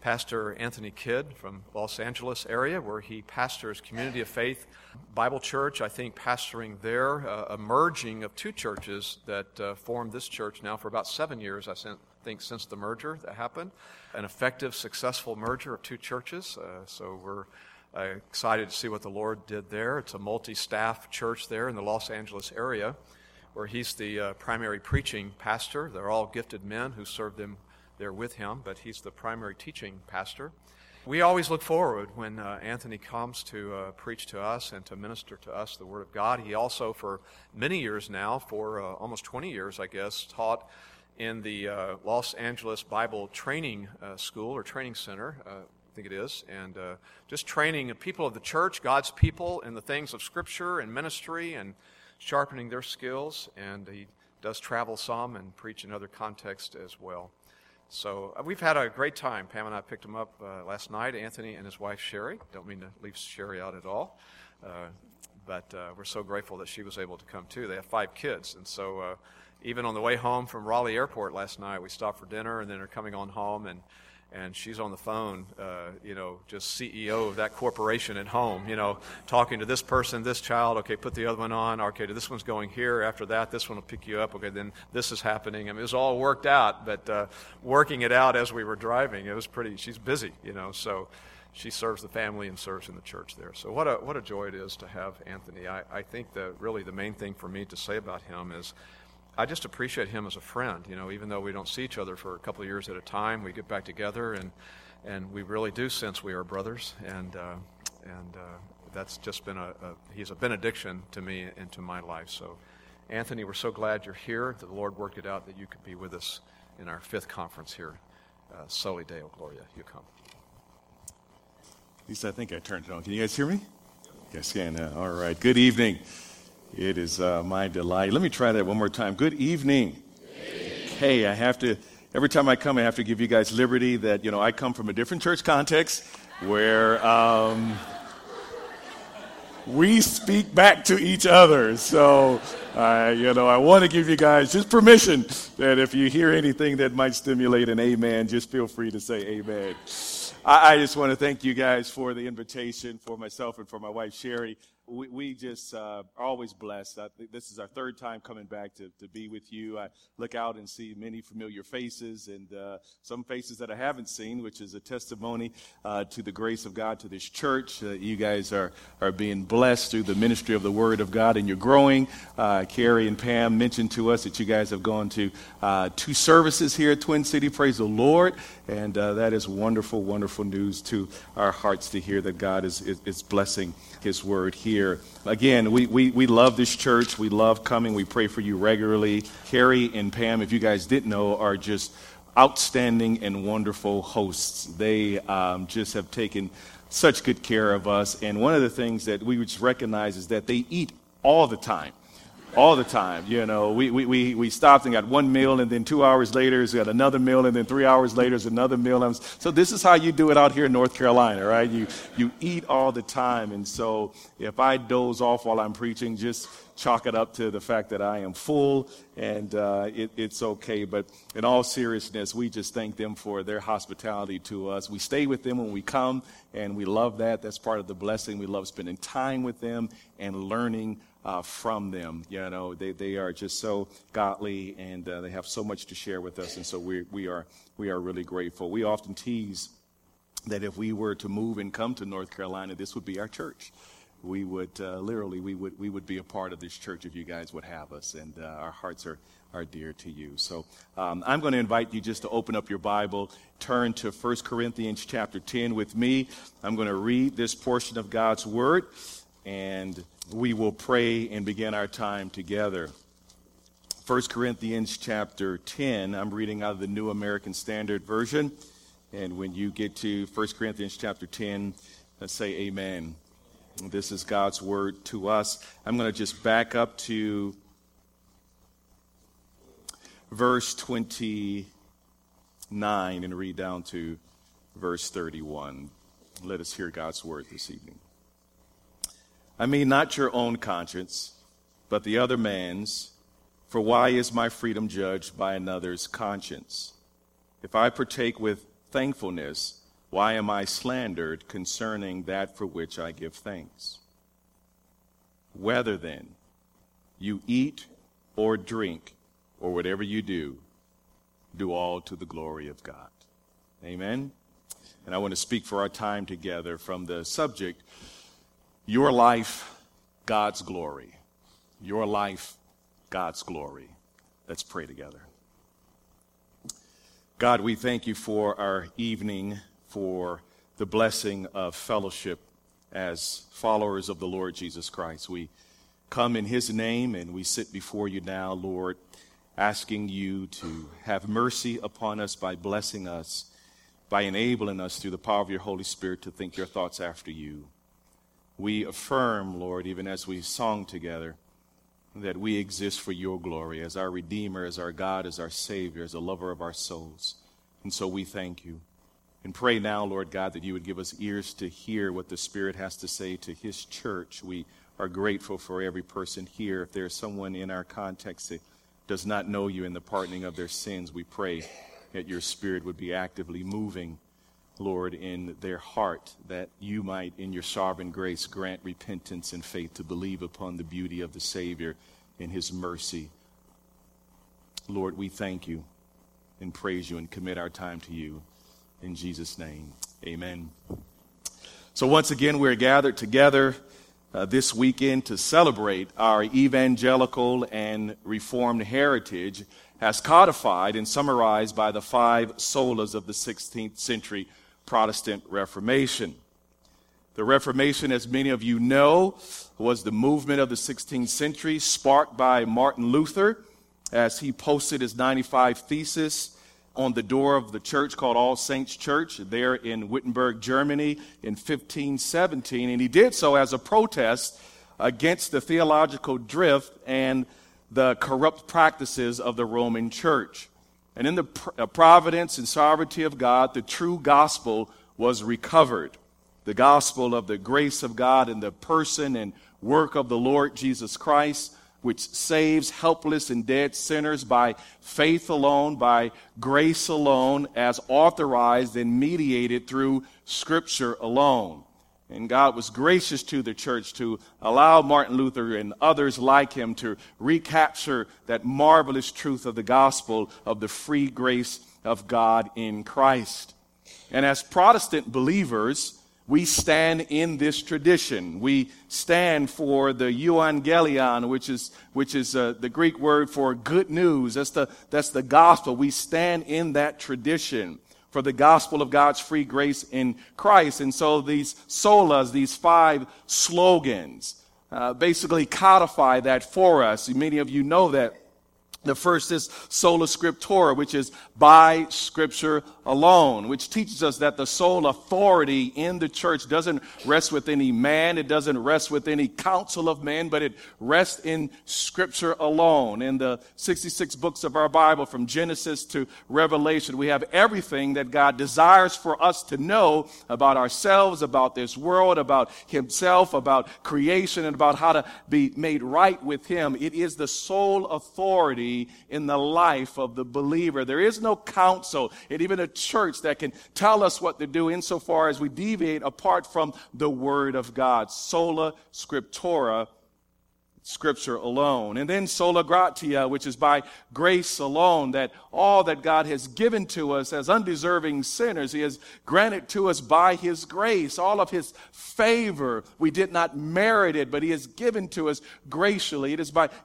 Pastor Anthony Kidd from Los Angeles area, where he pastors Community of Faith Bible Church. I think pastoring there, a merging of two churches that formed this church now for about 7 years, I think, since the merger that happened. An effective, successful merger of two churches. So we're excited to see what the Lord did there. It's a multi-staff church there in the Los Angeles area, where he's the primary preaching pastor. They're all gifted men who serve them there with him, but he's the primary teaching pastor. We always look forward when Anthony comes to preach to us and to minister to us the Word of God. He also, for many years now, for almost 20 years, I guess, taught in the Los Angeles Bible Training School or Training Center, I think it is, and just training people of the church, God's people, in the things of Scripture and ministry and sharpening their skills. And he does travel some and preach in other contexts as well. So we've had a great time. Pam and I picked him up last night, Anthony and his wife Sherry. Don't mean to leave Sherry out at all, but we're so grateful that she was able to come too. They have 5 kids, and so even on the way home from Raleigh Airport last night, we stopped for dinner, and then are coming on home, and she's on the phone, just CEO of that corporation at home, talking to this person, this child, okay, put the other one on, okay, this one's going here, after that, this one will pick you up, okay, then this is happening. I mean, it was all worked out, but working it out as we were driving, it was she's busy, so she serves the family and serves in the church there. So what a joy it is to have Anthony. I think that really the main thing for me to say about him is I just appreciate him as a friend. Even though we don't see each other for a couple of years at a time, we get back together, and we really do sense we are brothers, and that's just been he's a benediction to me and to my life. So, Anthony, we're so glad you're here, that the Lord worked it out that you could be with us in our 5th conference here. Soli Deo Gloria, you come. At least I think I turned it on. Can you guys hear me? Yes, can. All right. Good evening. It is my delight. Let me try that one more time. Good evening. Hey, every time I come, I have to give you guys liberty that, I come from a different church context where we speak back to each other. So, I want to give you guys just permission that if you hear anything that might stimulate an amen, just feel free to say amen. I just want to thank you guys for the invitation, for myself and for my wife, Sherry. We just are always blessed. I think this is our 3rd time coming back to be with you. I look out and see many familiar faces and some faces that I haven't seen, which is a testimony to the grace of God, to this church. You guys are being blessed through the ministry of the Word of God, and you're growing. Carrie and Pam mentioned to us that you guys have gone to 2 services here at Twin City. Praise the Lord. And that is wonderful, wonderful news to our hearts to hear that God is blessing His Word here. Again, we love this church. We love coming. We pray for you regularly. Carrie and Pam, if you guys didn't know, are just outstanding and wonderful hosts. They just have taken such good care of us. And one of the things that we just recognize is that they eat all the time. All the time, we stopped and got one meal, and then 2 hours later, we got another meal, and then 3 hours later, is another meal. So this is how you do it out here in North Carolina, right? You eat all the time, and so if I doze off while I'm preaching, just chalk it up to the fact that I am full, and it's okay. But in all seriousness, we just thank them for their hospitality to us. We stay with them when we come, and we love that. That's part of the blessing. We love spending time with them and learning from them. They are just so godly, and they have so much to share with us, and so we are really grateful. We often tease that if we were to move and come to North Carolina, this would be our church. We would we would be a part of this church if you guys would have us, and our hearts are dear to you. So I'm going to invite you just to open up your Bible, turn to 1 Corinthians chapter 10 with me. I'm going to read this portion of God's Word, and we will pray and begin our time together. 1 Corinthians chapter 10, I'm reading out of the New American Standard Version. And when you get to 1 Corinthians chapter 10, let's say amen. This is God's word to us. I'm going to just back up to verse 29 and read down to verse 31. Let us hear God's word this evening. I mean, not your own conscience, but the other man's. For why is my freedom judged by another's conscience? If I partake with thankfulness Why am I slandered concerning that for which I give thanks? Whether then you eat or drink or whatever you do all to the glory of God. Amen? And I want to speak for our time together from the subject, your life, God's glory. Your life, God's glory. Let's pray together. God, we thank you for our evening, for the blessing of fellowship as followers of the Lord Jesus Christ. We come in his name and we sit before you now, Lord, asking you to have mercy upon us by blessing us, by enabling us through the power of your Holy Spirit to think your thoughts after you. We affirm, Lord, even as we sung together, that we exist for your glory as our Redeemer, as our God, as our Savior, as a lover of our souls. And so we thank you. And pray now, Lord God, that you would give us ears to hear what the Spirit has to say to his church. We are grateful for every person here. If there is someone in our context that does not know you in the pardoning of their sins, we pray that your Spirit would be actively moving, Lord, in their heart, that you might, in your sovereign grace, grant repentance and faith to believe upon the beauty of the Savior and his mercy. Lord, we thank you and praise you and commit our time to you. In Jesus' name, amen. So once again, we're gathered together this weekend to celebrate our evangelical and Reformed heritage as codified and summarized by the 5 solas of the 16th century Protestant Reformation. The Reformation, as many of you know, was the movement of the 16th century sparked by Martin Luther as he posted his 95 Theses on the door of the church called All Saints Church there in Wittenberg, Germany in 1517. And he did so as a protest against the theological drift and the corrupt practices of the Roman Church. And in the providence and sovereignty of God, the true gospel was recovered. The gospel of the grace of God in the person and work of the Lord Jesus Christ, which saves helpless and dead sinners by faith alone, by grace alone, as authorized and mediated through Scripture alone. And God was gracious to the church to allow Martin Luther and others like him to recapture that marvelous truth of the gospel of the free grace of God in Christ. And as Protestant believers, we stand in this tradition. We stand for the euangelion, which is the Greek word for good news. That's the gospel. We stand in that tradition for the gospel of God's free grace in Christ. And so these solas, these 5 slogans, basically codify that for us. Many of you know that. The first is sola scriptura, which is by Scripture alone, which teaches us that the sole authority in the church doesn't rest with any man. It doesn't rest with any counsel of men, but it rests in Scripture alone. In the 66 books of our Bible, from Genesis to Revelation, we have everything that God desires for us to know about ourselves, about this world, about himself, about creation, and about how to be made right with him. It is the sole authority in the life of the believer. There is no council and even a church that can tell us what to do insofar as we deviate apart from the Word of God. Sola scriptura, Scripture alone. And then sola gratia, which is by grace alone, that all that God has given to us as undeserving sinners, he has granted to us by his grace. All of his favor, we did not merit it, but he has given to us graciously. It is by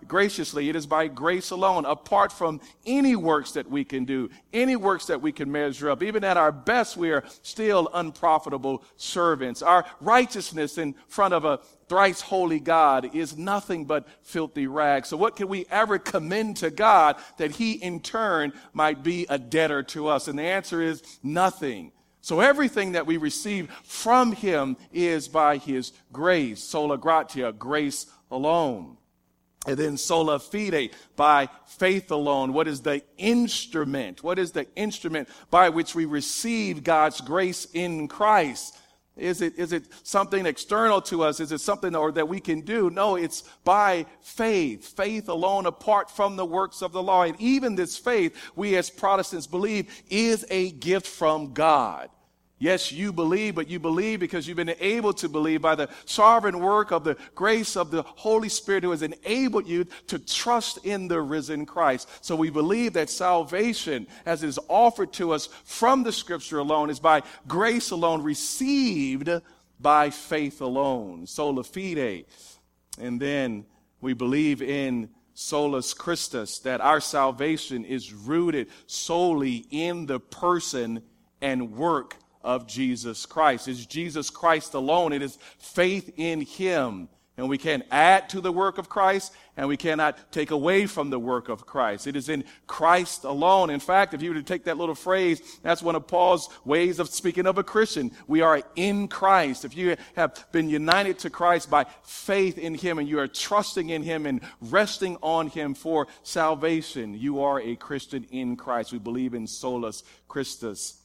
grace alone, apart from any works that we can do, any works that we can measure up. Even at our best, we are still unprofitable servants. Our righteousness in front of a thrice holy God is nothing but filthy rags. So what can we ever commend to God that he in turn might be a debtor to us? And the answer is nothing. So everything that we receive from him is by his grace. Sola gratia, grace alone. And then sola fide, by faith alone. What is the instrument? What is the instrument by which we receive God's grace in Christ? Is it something external to us? Is it something that we can do? No, it's by faith. Faith alone apart from the works of the law. And even this faith, we as Protestants believe, is a gift from God. Yes, you believe, but you believe because you've been able to believe by the sovereign work of the grace of the Holy Spirit who has enabled you to trust in the risen Christ. So we believe that salvation, as it is offered to us from the Scripture alone, is by grace alone, received by faith alone, sola fide. And then we believe in solus Christus, that our salvation is rooted solely in the person and work of Jesus Christ. It's Jesus Christ alone. It is faith in him. And we can't add to the work of Christ, and we cannot take away from the work of Christ. It is in Christ alone. In fact, if you were to take that little phrase, that's one of Paul's ways of speaking of a Christian. We are in Christ. If you have been united to Christ by faith in him, and you are trusting in him and resting on him for salvation, you are a Christian in Christ. We believe in solus Christus,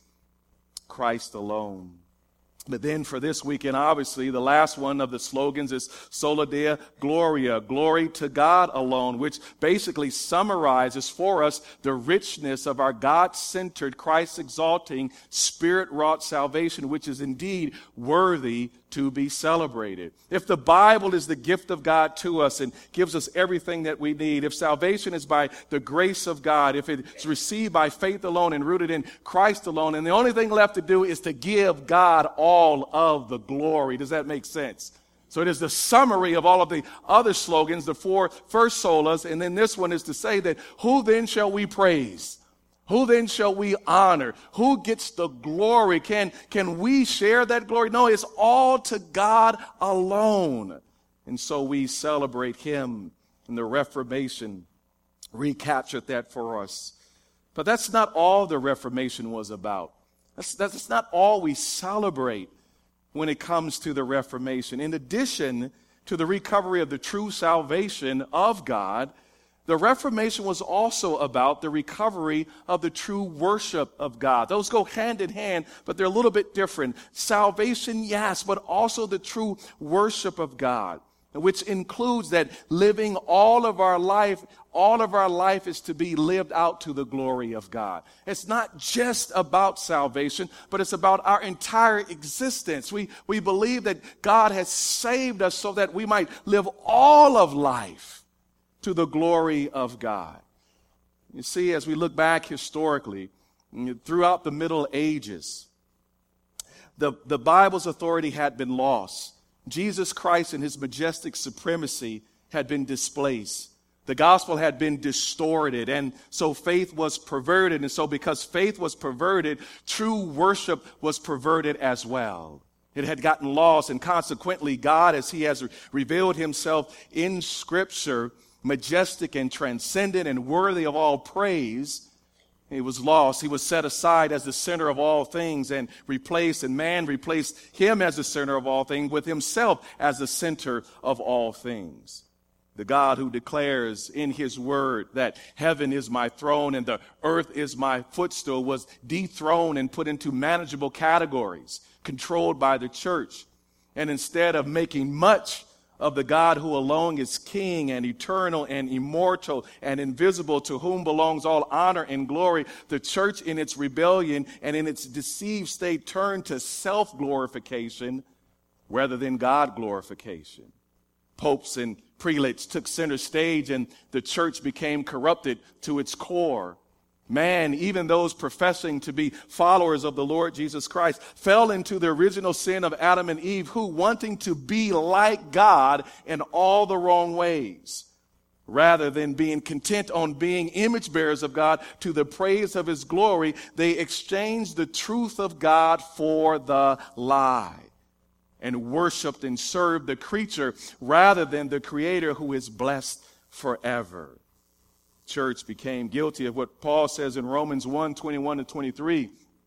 Christ alone. But then for this weekend, obviously, the last one of the slogans is Sola Deo Gloria, glory to God alone, which basically summarizes for us the richness of our God-centered, Christ-exalting, Spirit-wrought salvation, which is indeed worthy to be celebrated. If the Bible is the gift of God to us and gives us everything that we need, if salvation is by the grace of God, if it's received by faith alone and rooted in Christ alone, and the only thing left to do is to give God all of the glory. Does that make sense? So it is the summary of all of the other slogans, the four first solas, and then this one is to say that who then shall we praise? Who then shall we honor? Who gets the glory? Can we share that glory? No, it's all to God alone. And so we celebrate him, and the Reformation recaptured that for us. But that's not all the Reformation was about. That's not all we celebrate when it comes to the Reformation. In addition to the recovery of the true salvation of God, the Reformation was also about the recovery of the true worship of God. Those go hand in hand, but they're a little bit different. Salvation, yes, but also the true worship of God, which includes that living all of our life is to be lived out to the glory of God. It's not just about salvation, but it's about our entire existence. We believe that God has saved us so that we might live all of life to the glory of God. You see, as we look back historically, throughout the Middle Ages, the Bible's authority had been lost. Jesus Christ and his majestic supremacy had been displaced. The gospel had been distorted, and so faith was perverted. And so because faith was perverted, true worship was perverted as well. It had gotten lost, and consequently, God, as he has revealed himself in Scripture, majestic and transcendent and worthy of all praise, he was lost. He was set aside as the center of all things and man replaced him as the center of all things with himself as the center of all things. The God who declares in his word that heaven is my throne and the earth is my footstool was dethroned and put into manageable categories, controlled by the church. And instead of making much of the God who alone is king and eternal and immortal and invisible, to whom belongs all honor and glory, the church in its rebellion and in its deceived state turned to self-glorification rather than God glorification. Popes and prelates took center stage, and the church became corrupted to its core. Man, even those professing to be followers of the Lord Jesus Christ, fell into the original sin of Adam and Eve, who, wanting to be like God in all the wrong ways, rather than being content on being image bearers of God to the praise of his glory, they exchanged the truth of God for the lie and worshiped and served the creature rather than the Creator who is blessed forever. Church became guilty of what Paul says in Romans 1:21-23.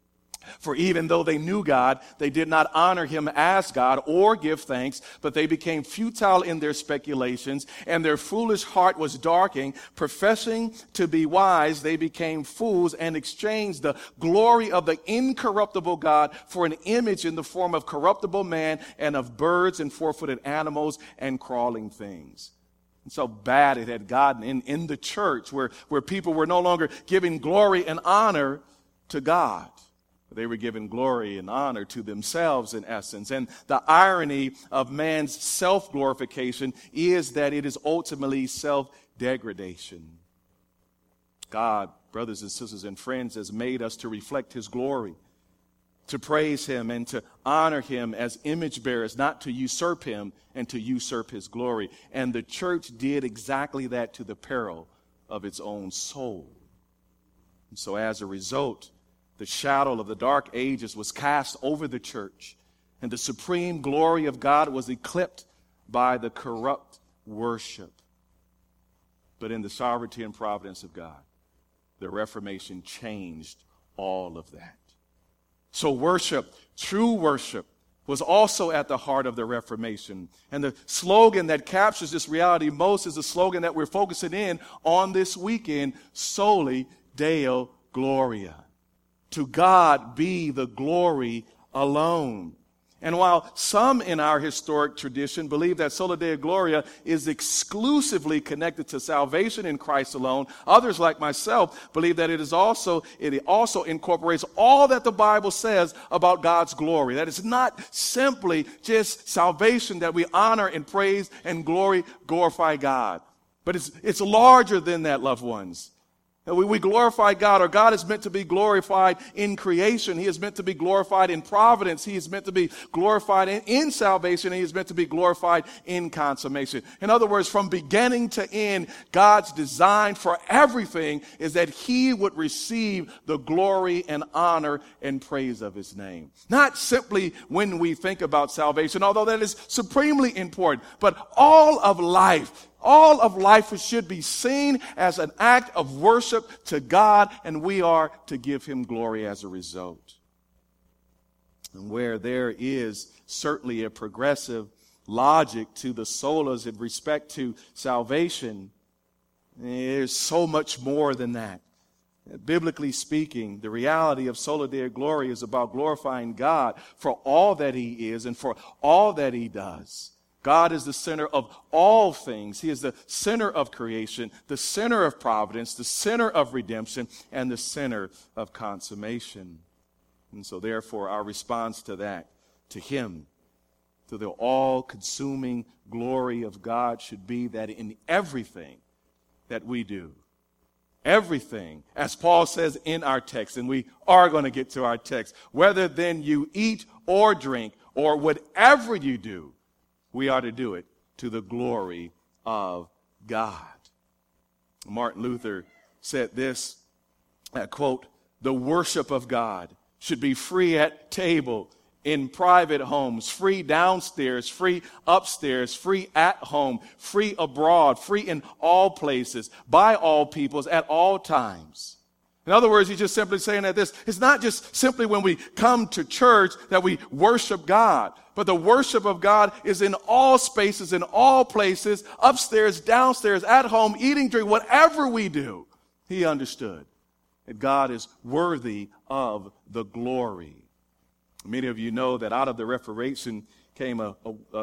For even though they knew God, they did not honor him as God or give thanks, but they became futile in their speculations, and their foolish heart was darkened. Professing to be wise, they became fools and exchanged the glory of the incorruptible God for an image in the form of corruptible man and of birds and four-footed animals and crawling things. And so bad it had gotten in the church where people were no longer giving glory and honor to God. They were given glory and honor to themselves, in essence. And the irony of man's self-glorification is that it is ultimately self-degradation. God, brothers and sisters and friends, has made us to reflect his glory, to praise him and to honor him as image bearers, not to usurp him and to usurp his glory. And the church did exactly that to the peril of its own soul. And so as a result, the shadow of the dark ages was cast over the church, and the supreme glory of God was eclipsed by the corrupt worship. But in the sovereignty and providence of God, the Reformation changed all of that. So worship, true worship, was also at the heart of the Reformation. And the slogan that captures this reality most is the slogan that we're focusing in on this weekend, Soli Deo Gloria. To God be the glory alone. And while some in our historic tradition believe that Soli Deo Gloria is exclusively connected to salvation in Christ alone, others like myself believe that it also incorporates all that the Bible says about God's glory. That it's not simply just salvation that we honor and praise and glorify God. But it's larger than that, loved ones. We glorify God, or God is meant to be glorified in creation. He is meant to be glorified in providence. He is meant to be glorified in salvation. And he is meant to be glorified in consummation. In other words, from beginning to end, God's design for everything is that he would receive the glory and honor and praise of his name. Not simply when we think about salvation, although that is supremely important, but all of life. All of life should be seen as an act of worship to God, and we are to give him glory as a result. And where there is certainly a progressive logic to the solas in respect to salvation, there's so much more than that. Biblically speaking, the reality of Soli Deo Gloria is about glorifying God for all that he is and for all that he does. God is the center of all things. He is the center of creation, the center of providence, the center of redemption, and the center of consummation. And so therefore, our response to that, to him, to the all-consuming glory of God should be that in everything that we do, everything, as Paul says in our text, and we are going to get to our text, whether then you eat or drink or whatever you do, we are to do it to the glory of God. Martin Luther said this, quote, "The worship of God should be free at table, in private homes, free downstairs, free upstairs, free at home, free abroad, free in all places, by all peoples, at all times." In other words, he's just simply saying that it's not just simply when we come to church that we worship God, but the worship of God is in all spaces, in all places, upstairs, downstairs, at home, eating, drinking, whatever we do. He understood that God is worthy of the glory. Many of you know that out of the Reformation came a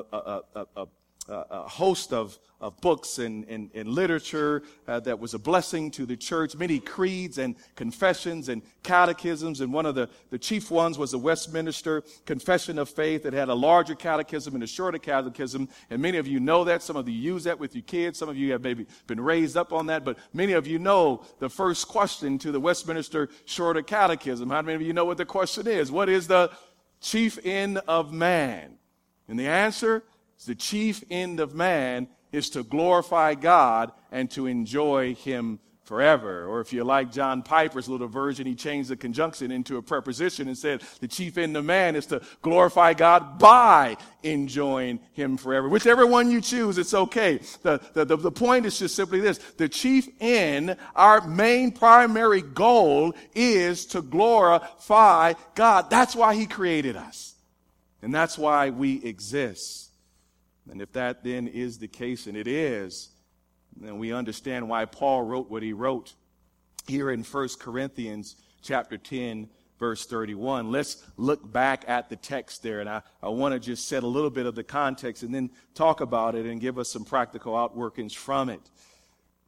host of books and literature that was a blessing to the church, many creeds and confessions and catechisms, and one of the chief ones was the Westminster Confession of Faith. It had a larger catechism and a shorter catechism, and many of you know that. Some of you use that with your kids. Some of you have maybe been raised up on that, but many of you know the first question to the Westminster Shorter Catechism. How many of you know what the question is? What is the chief end of man? And the answer, the chief end of man is to glorify God and to enjoy him forever. Or if you like John Piper's little version, he changed the conjunction into a preposition and said the chief end of man is to glorify God by enjoying him forever. Whichever one you choose, it's okay. The point is just simply this. The chief end, our main primary goal, is to glorify God. That's why he created us. And that's why we exist. And if that then is the case, and it is, then we understand why Paul wrote what he wrote here in 1 Corinthians chapter 10, verse 31. Let's look back at the text there, and I want to just set a little bit of the context and then talk about it and give us some practical outworkings from it.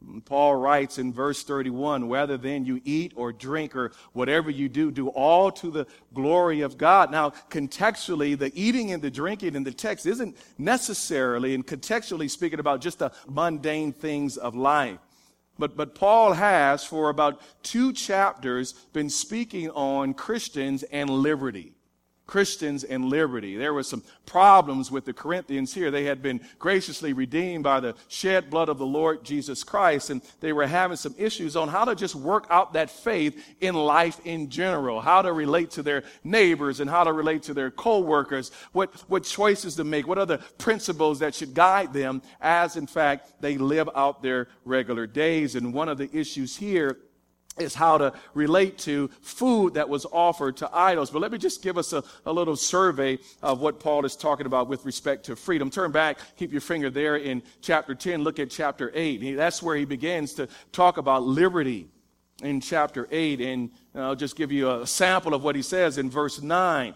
Paul writes in verse 31, whether then you eat or drink or whatever you do, do all to the glory of God. Now, contextually, the eating and the drinking in the text isn't necessarily, and contextually speaking, about just the mundane things of life. But Paul has, for about 2 chapters, been speaking on Christians and liberty. Christians and liberty. There were some problems with the Corinthians here. They had been graciously redeemed by the shed blood of the Lord Jesus Christ, and they were having some issues on how to just work out that faith in life in general, how to relate to their neighbors and how to relate to their co-workers, what choices to make, what are the principles that should guide them as, in fact, they live out their regular days. And one of the issues here is how to relate to food that was offered to idols. But let me just give us a little survey of what Paul is talking about with respect to freedom. Turn back, keep your finger there in chapter 10, look at chapter 8. That's where he begins to talk about liberty in chapter 8. And I'll just give you a sample of what he says in verse 9.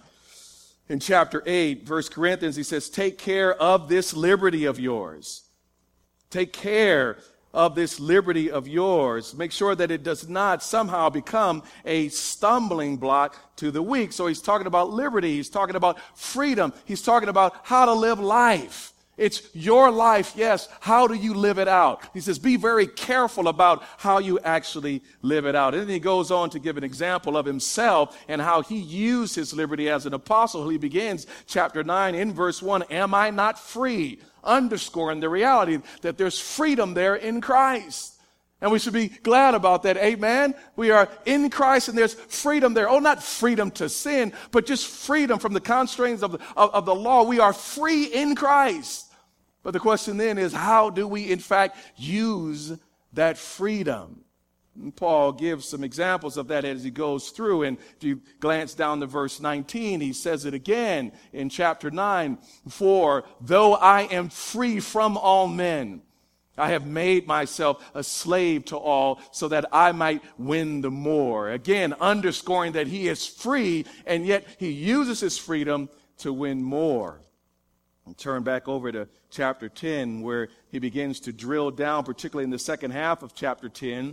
In chapter 8, 1 Corinthians, he says, take care of this liberty of yours. Take care of this liberty of yours. Make sure that it does not somehow become a stumbling block to the weak. So he's talking about liberty. He's talking about freedom. He's talking about how to live life. It's your life, yes. How do you live it out? He says, be very careful about how you actually live it out. And then he goes on to give an example of himself and how he used his liberty as an apostle. He begins chapter 9 in verse 1, am I not free? Underscoring the reality that there's freedom there in Christ. And we should be glad about that. Amen. We are in Christ and there's freedom there. Oh, not freedom to sin, but just freedom from the constraints of the law. We are free in Christ. But the question then is, how do we in fact use that freedom? And Paul gives some examples of that as he goes through. And if you glance down to verse 19, he says it again in chapter 9. For though I am free from all men, I have made myself a slave to all so that I might win the more. Again, underscoring that he is free, and yet he uses his freedom to win more. And turn back over to chapter 10, where he begins to drill down, particularly in the second half of chapter 10,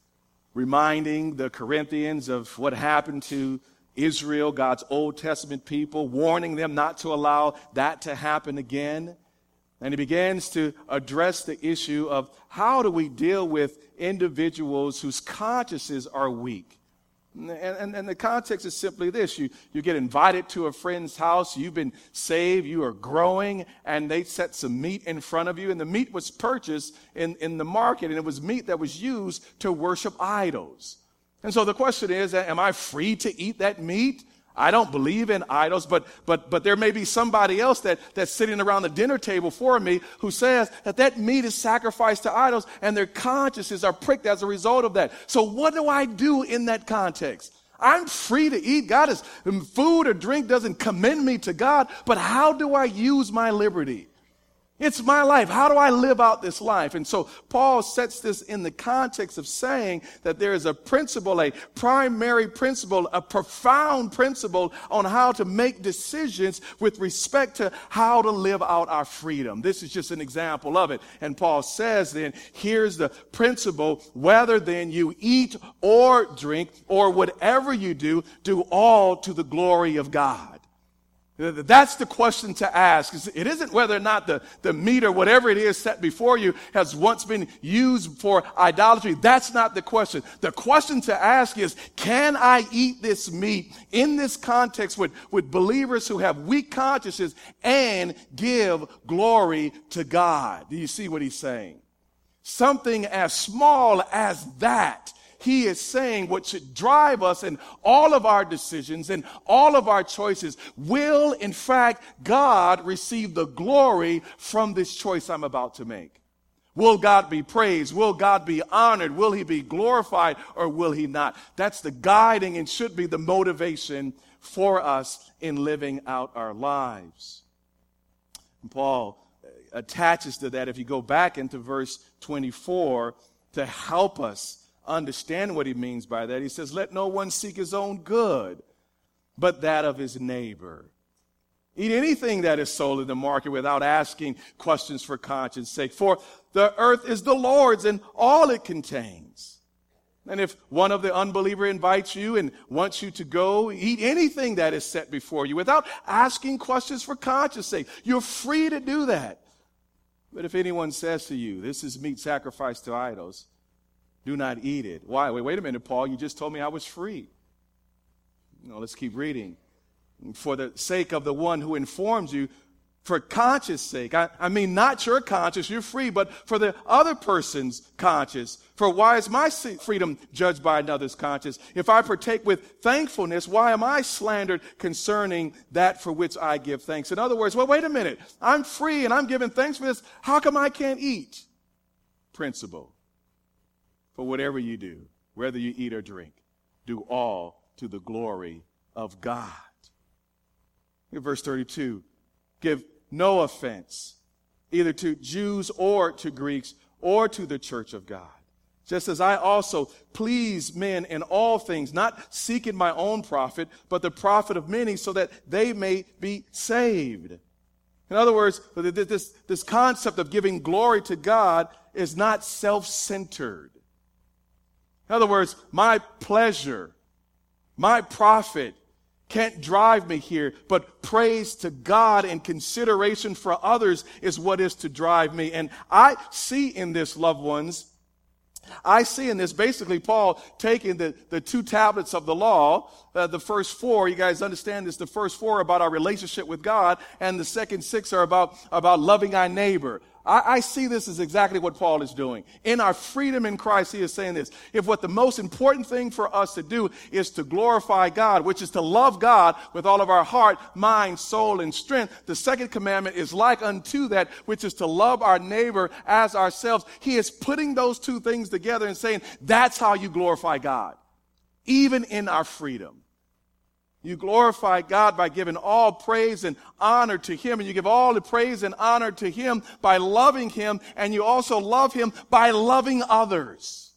reminding the Corinthians of what happened to Israel, God's Old Testament people, warning them not to allow that to happen again. And he begins to address the issue of how do we deal with individuals whose consciences are weak. And the context is simply this. You get invited to a friend's house, you've been saved, you are growing, and they set some meat in front of you, and the meat was purchased in the market, and it was meat that was used to worship idols. And so the question is, am I free to eat that meat? I don't believe in idols, but there may be somebody else that's sitting around the dinner table for me who says that meat is sacrificed to idols and their consciences are pricked as a result of that. So what do I do in that context? I'm free to eat. Food or drink doesn't commend me to God, but how do I use my liberty? It's my life. How do I live out this life? And so Paul sets this in the context of saying that there is a principle, a primary principle, a profound principle on how to make decisions with respect to how to live out our freedom. This is just an example of it. And Paul says then, here's the principle, whether then you eat or drink or whatever you do, do all to the glory of God. That's the question to ask. It isn't whether or not the meat or whatever it is set before you has once been used for idolatry. That's not the question. The question to ask is, can I eat this meat in this context with believers who have weak consciences and give glory to God? Do you see what he's saying? Something as small as that. He is saying what should drive us in all of our decisions and all of our choices. Will, in fact, God receive the glory from this choice I'm about to make? Will God be praised? Will God be honored? Will he be glorified or will he not? That's the guiding and should be the motivation for us in living out our lives. And Paul attaches to that, if you go back into verse 24, to help us understand what he means by that. He says, let no one seek his own good, but that of his neighbor. Eat anything that is sold in the market without asking questions for conscience sake. For the earth is the Lord's and all it contains. And if one of the unbeliever invites you and wants you to go, eat anything that is set before you without asking questions for conscience sake. You're free to do that. But if anyone says to you, this is meat sacrificed to idols, do not eat it. Why? Wait a minute, Paul. You just told me I was free. Let's keep reading. For the sake of the one who informs you, for conscience sake. I mean, not your conscience, you're free, but for the other person's conscience. For why is my freedom judged by another's conscience? If I partake with thankfulness, why am I slandered concerning that for which I give thanks? In other words, well, wait a minute. I'm free and I'm giving thanks for this. How come I can't eat? Principle. For whatever you do, whether you eat or drink, do all to the glory of God. Verse 32, give no offense, either to Jews or to Greeks or to the church of God. Just as I also please men in all things, not seeking my own profit, but the profit of many, so that they may be saved. In other words, this concept of giving glory to God is not self-centered. In other words, my pleasure, my profit can't drive me here, but praise to God and consideration for others is what is to drive me. And I see in this, loved ones, basically Paul taking the 2 tablets of the law, the first 4, you guys understand this, the first 4 are about our relationship with God, and the second 6 are about loving our neighbor. I see this as exactly what Paul is doing. In our freedom in Christ, he is saying this. If what the most important thing for us to do is to glorify God, which is to love God with all of our heart, mind, soul, and strength, the second commandment is like unto that, which is to love our neighbor as ourselves. He is putting those 2 things together and saying, that's how you glorify God, even in our freedom. You glorify God by giving all praise and honor to Him. And you give all the praise and honor to Him by loving Him. And you also love Him by loving others.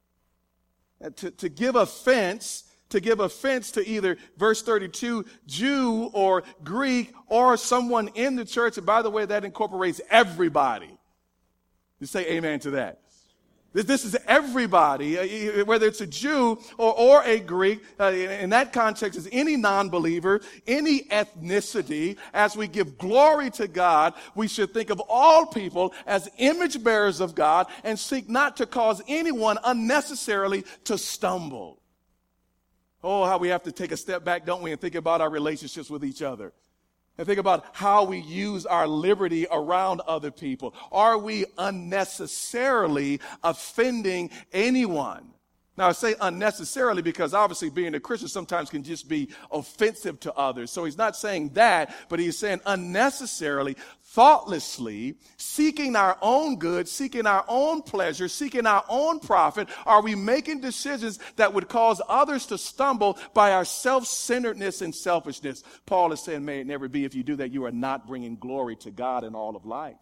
To give offense to either, verse 32, Jew or Greek or someone in the church. And by the way, that incorporates everybody. You say amen to that. This is everybody, whether it's a Jew or a Greek. In that context, is any non-believer, any ethnicity. As we give glory to God, we should think of all people as image bearers of God and seek not to cause anyone unnecessarily to stumble. Oh, how we have to take a step back, don't we, and think about our relationships with each other. And think about how we use our liberty around other people. Are we unnecessarily offending anyone? Now, I say unnecessarily because obviously being a Christian sometimes can just be offensive to others. So he's not saying that, but he's saying unnecessarily, thoughtlessly, seeking our own good, seeking our own pleasure, seeking our own profit. Are we making decisions that would cause others to stumble by our self-centeredness and selfishness? Paul is saying, may it never be. If you do that, you are not bringing glory to God in all of life.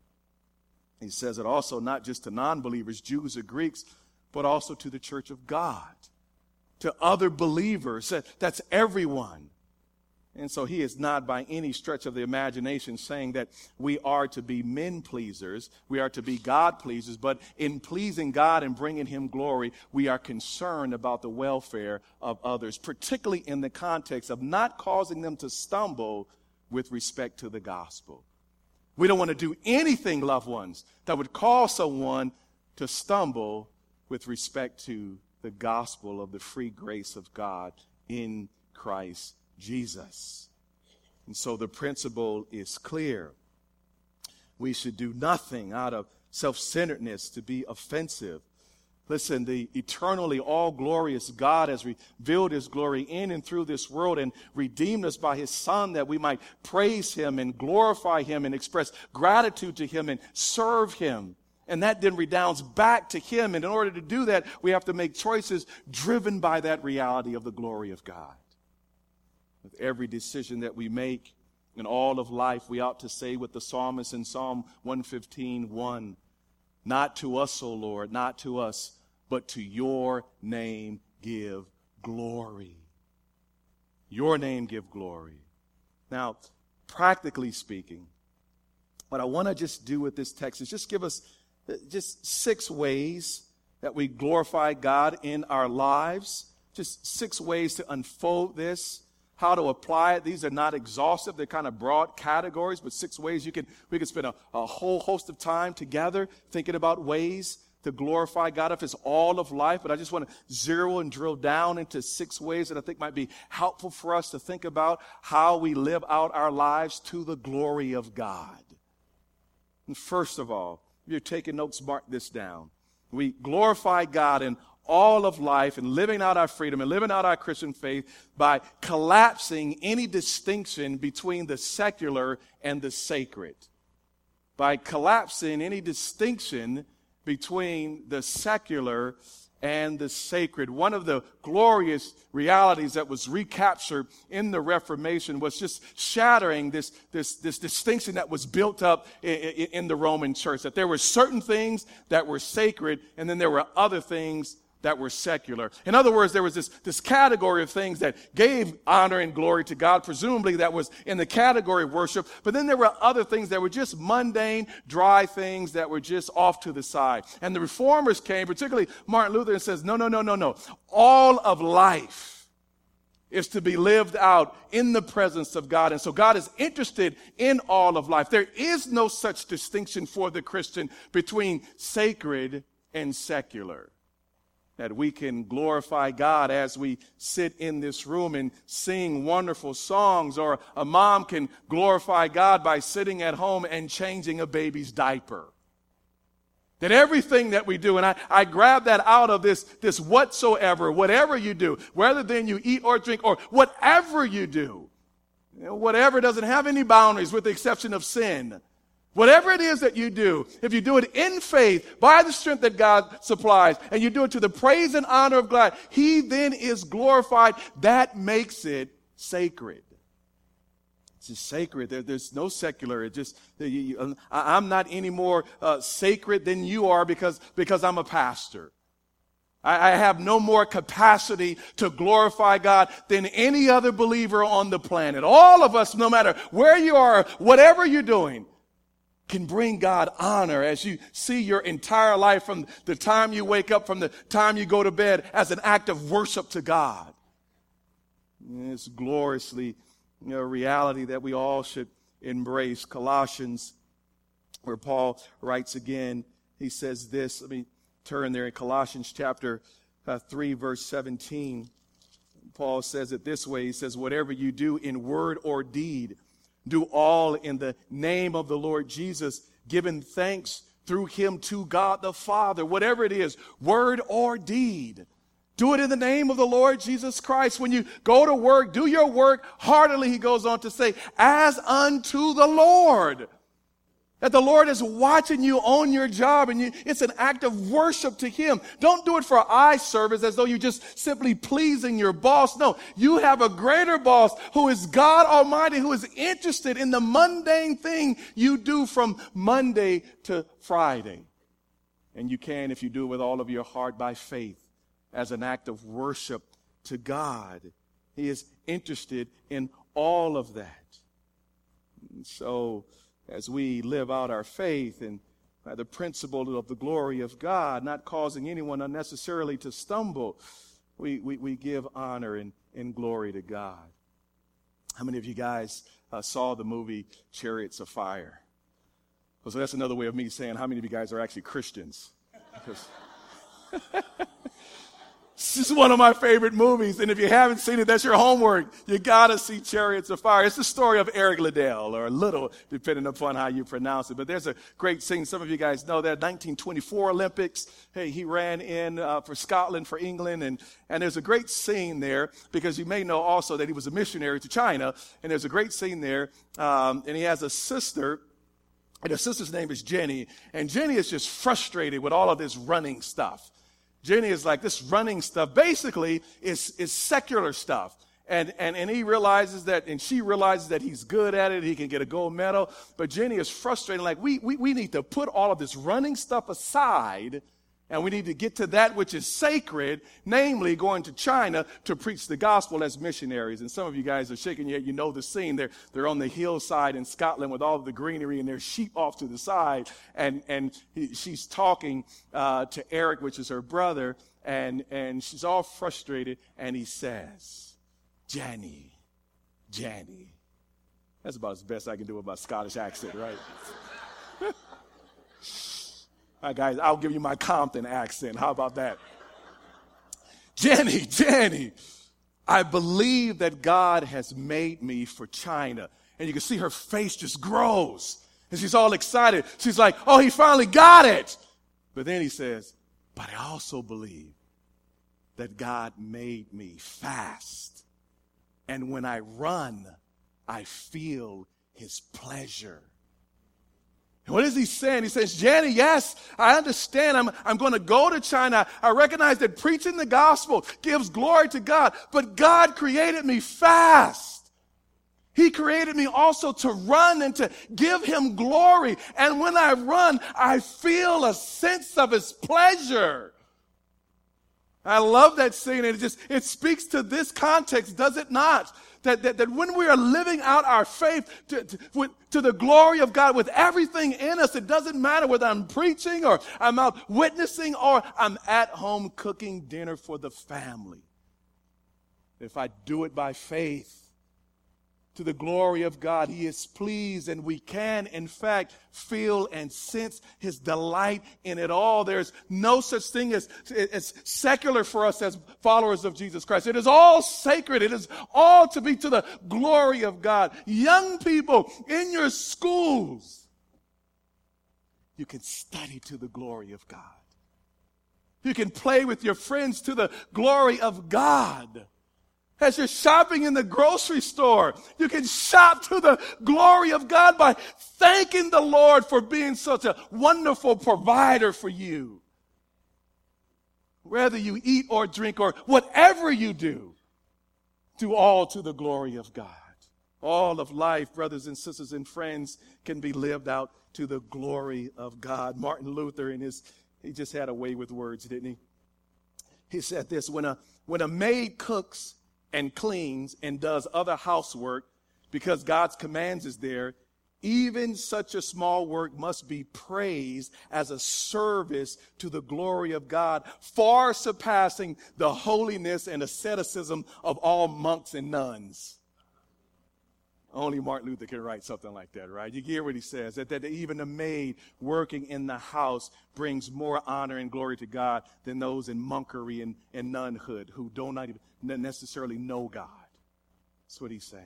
He says it also not just to non-believers, Jews or Greeks, but also to the church of God, to other believers. That's everyone. And so he is not by any stretch of the imagination saying that we are to be men pleasers, we are to be God pleasers, but in pleasing God and bringing Him glory, we are concerned about the welfare of others, particularly in the context of not causing them to stumble with respect to the gospel. We don't want to do anything, loved ones, that would cause someone to stumble with respect to the gospel of the free grace of God in Christ Jesus. And so the principle is clear. We should do nothing out of self-centeredness to be offensive. Listen, the eternally all-glorious God has revealed His glory in and through this world and redeemed us by His Son that we might praise Him and glorify Him and express gratitude to Him and serve Him. And that then redounds back to Him. And in order to do that, we have to make choices driven by that reality of the glory of God. With every decision that we make in all of life, we ought to say with the psalmist in Psalm 115:1, not to us, O Lord, not to us, but to your name give glory. Your name give glory. Now, practically speaking, what I want to just do with this text is just give us just 6 ways that we glorify God in our lives. Just 6 ways to unfold this, how to apply it. These are not exhaustive. They're kind of broad categories, but 6 ways we can spend a whole host of time together thinking about ways to glorify God if it's all of life. But I just want to zero and drill down into 6 ways that I think might be helpful for us to think about how we live out our lives to the glory of God. And first of all, if you're taking notes, mark this down. We glorify God in all of life and living out our freedom and living out our Christian faith by collapsing any distinction between the secular and the sacred. By collapsing any distinction between the secular and the sacred. One of the glorious realities that was recaptured in the Reformation was just shattering this distinction that was built up in the Roman church. That there were certain things that were sacred, and then there were other things that were secular. In other words, there was this category of things that gave honor and glory to God. Presumably that was in the category of worship. But then there were other things that were just mundane, dry things that were just off to the side. And the reformers came, particularly Martin Luther, and says, no. All of life is to be lived out in the presence of God. And so God is interested in all of life. There is no such distinction for the Christian between sacred and secular. That we can glorify God as we sit in this room and sing wonderful songs, or a mom can glorify God by sitting at home and changing a baby's diaper. That everything that we do, and I grab that out of this whatsoever, whatever you do, whether then you eat or drink or whatever you do, whatever doesn't have any boundaries with the exception of sin. Whatever it is that you do, if you do it in faith, by the strength that God supplies, and you do it to the praise and honor of God, He then is glorified. That makes it sacred. It's just sacred. There's no secular. It just I'm not any more sacred than you are because I'm a pastor. I have no more capacity to glorify God than any other believer on the planet. All of us, no matter where you are, whatever you're doing, can bring God honor as you see your entire life from the time you wake up, from the time you go to bed, as an act of worship to God. And it's gloriously reality that we all should embrace. Colossians, where Paul writes again, he says this. Let me turn there in Colossians chapter 3, verse 17. Paul says it this way. He says, whatever you do in word or deed, do all in the name of the Lord Jesus, giving thanks through Him to God the Father. Whatever it is, word or deed, do it in the name of the Lord Jesus Christ. When you go to work, do your work heartily, he goes on to say, as unto the Lord. That the Lord is watching you on your job, and it's an act of worship to Him. Don't do it for eye service as though you're just simply pleasing your boss. No, you have a greater boss who is God Almighty, who is interested in the mundane thing you do from Monday to Friday. And you can, if you do it with all of your heart by faith, as an act of worship to God. He is interested in all of that. And so, as we live out our faith and by the principle of the glory of God, not causing anyone unnecessarily to stumble, we give honor and glory to God. How many of you guys saw the movie Chariots of Fire? So that's another way of me saying how many of you guys are actually Christians? Because this is one of my favorite movies, and if you haven't seen it, that's your homework. You gotta see Chariots of Fire. It's the story of Eric Liddell, or Little, depending upon how you pronounce it. But there's a great scene. Some of you guys know that 1924 Olympics. Hey, he ran in for Scotland, for England, and there's a great scene there because you may know also that he was a missionary to China, and there's a great scene there, and he has a sister. And her sister's name is Jenny, and Jenny is just frustrated with all of this running stuff. Jenny is like, this running stuff basically is secular stuff. And he realizes that, and she realizes that he's good at it, he can get a gold medal. But Jenny is frustrated, like, we need to put all of this running stuff aside And we need to get to that which is sacred, namely going to China to preach the gospel as missionaries. And some of you guys are shaking your head. You know the scene. They're on the hillside in Scotland with all of the greenery and there's sheep off to the side. And she's talking to Eric, which is her brother, and she's all frustrated. And he says, Janny. That's about as best I can do with my Scottish accent, right? All right, guys, I'll give you my Compton accent. How about that? Jenny, I believe that God has made me for China. And you can see her face just grows. And she's all excited. She's like, oh, he finally got it. But then he says, but I also believe that God made me fast. And when I run, I feel his pleasure. What is he saying? He says, Jenny, yes, I understand. I'm going to go to China. I recognize that preaching the gospel gives glory to God, but God created me fast. He created me also to run and to give him glory. And when I run, I feel a sense of his pleasure. I love that scene, and it speaks to this context, does it not? That when we are living out our faith to the glory of God with everything in us, it doesn't matter whether I'm preaching or I'm out witnessing or I'm at home cooking dinner for the family. If I do it by faith, to the glory of God, he is pleased, and we can, in fact, feel and sense his delight in it all. There's no such thing as secular for us as followers of Jesus Christ. It is all sacred. It is all to be to the glory of God. Young people in your schools, you can study to the glory of God. You can play with your friends to the glory of God. As you're shopping in the grocery store, you can shop to the glory of God by thanking the Lord for being such a wonderful provider for you. Whether you eat or drink or whatever you do all to the glory of God. All of life, brothers and sisters and friends, can be lived out to the glory of God. Martin Luther, he just had a way with words, didn't he? He said this, when a maid cooks and cleans and does other housework because God's commands is there, even such a small work must be praised as a service to the glory of God, far surpassing the holiness and asceticism of all monks and nuns. Only Martin Luther can write something like that, right? You hear what he says, that even a maid working in the house brings more honor and glory to God than those in monkery and nunhood who do not even necessarily know God. That's what he's saying.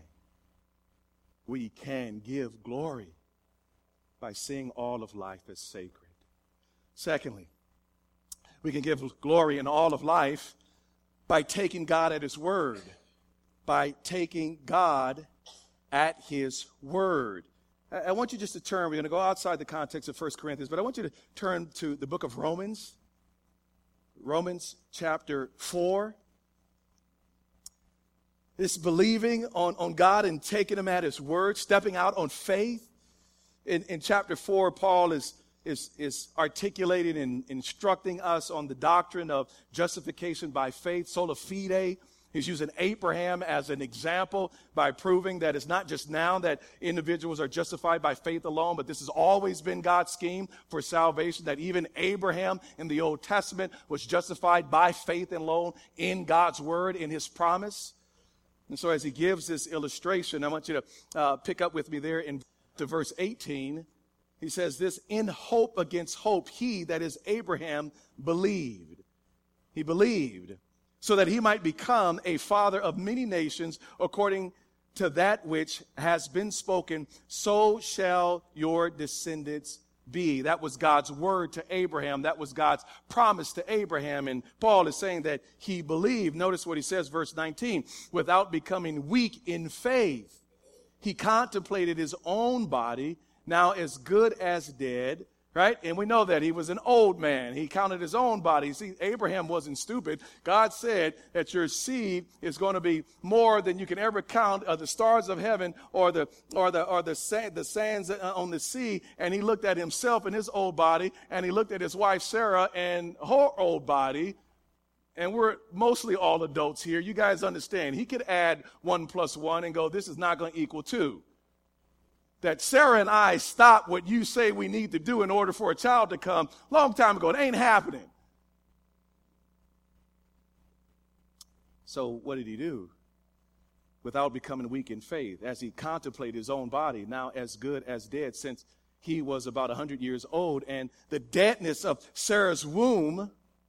We can give glory by seeing all of life as sacred. Secondly, we can give glory in all of life by taking God at his word. By taking God at his word. I want you just to turn, we're going to go outside the context of 1 Corinthians, but I want you to turn to the book of Romans. Romans chapter 4. This believing on God and taking him at his word, stepping out on faith. In chapter 4, Paul is articulating and instructing us on the doctrine of justification by faith, sola fide. He's using Abraham as an example by proving that it's not just now that individuals are justified by faith alone, but this has always been God's scheme for salvation, that even Abraham in the Old Testament was justified by faith alone in God's word, in his promise. And so as he gives this illustration, I want you to pick up with me there in verse 18. He says this, in hope against hope, he, that is Abraham, believed. He believed so that he might become a father of many nations according to that which has been spoken, so shall your descendants be. That was God's word to Abraham. That was God's promise to Abraham. And Paul is saying that he believed. Notice what he says, verse 19, without becoming weak in faith. He contemplated his own body, now as good as dead, Right? And we know that he was an old man. He counted his own body. See, Abraham wasn't stupid. God said that your seed is going to be more than you can ever count of the stars of heaven or the sands on the sea. And he looked at himself and his old body, and he looked at his wife Sarah and her old body. And we're mostly all adults here. You guys understand. He could add 1 + 1 and go, this is not going to equal 2. That Sarah and I stopped what you say we need to do in order for a child to come long time ago. It ain't happening. So what did he do? Without becoming weak in faith, as he contemplated his own body, now as good as dead, since he was about 100 years old, and the deadness of Sarah's womb,